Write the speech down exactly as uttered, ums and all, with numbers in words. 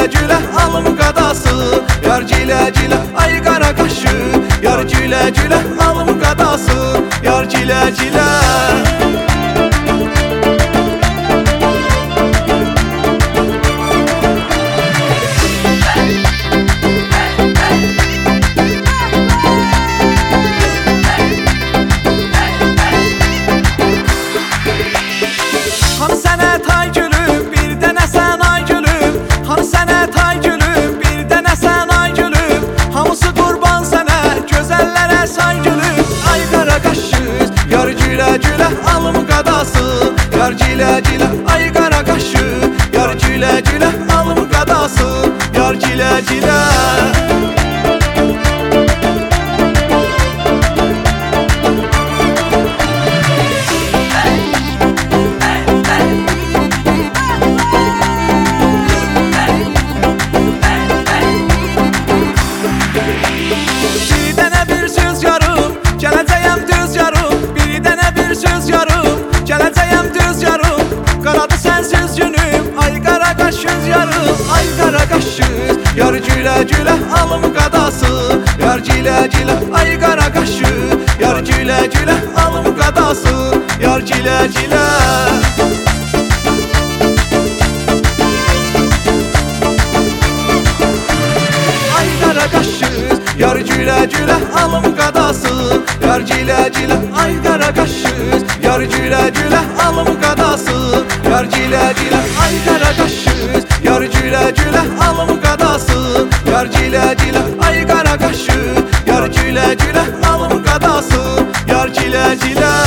gülə alım qadası. Yar gülə gülə ay qara qaşı. Yar gülə gülə alım qadası. Yar gülə gülə. Hani sənə tay gülüm, bir dənə sən ay gülüm. Hani sənə tay gülüm, bir dənə sən ay gülüm. Hamısı qurban sənə, gözəllərə say gülüm. Ay qara qaşız, yar gülə gülə alım qadası. Yar gülə gülə ay qara qaşı. Yar gülə gülə alım qadası. Yar gülə gülə. Bir dənə bir söz yarım, gələcəyəm düz yarım. Bir dənə bir söz yarım, gələcəyəm düz yarım. Qaradı sənsiz günüm, ay qara qaşız yarım. Ay qara qaşız, yar gülə gülə alım qadası. Yar gülə gülə ay qara qaşı. Yar gülə gülə alım qadası. Yar gülə gülə. Yar gülə gülə alım qadası. Yar gülə gülə ay qara qaşız. Yar gülə gülə alım qadası. Yar gülə gülə ay qara qaşız. Yar gülə gülə alım qadası. Yar gülə gülə ay qara qaşı. Yar gülə gülə alım qadası. Yar gülə gülə.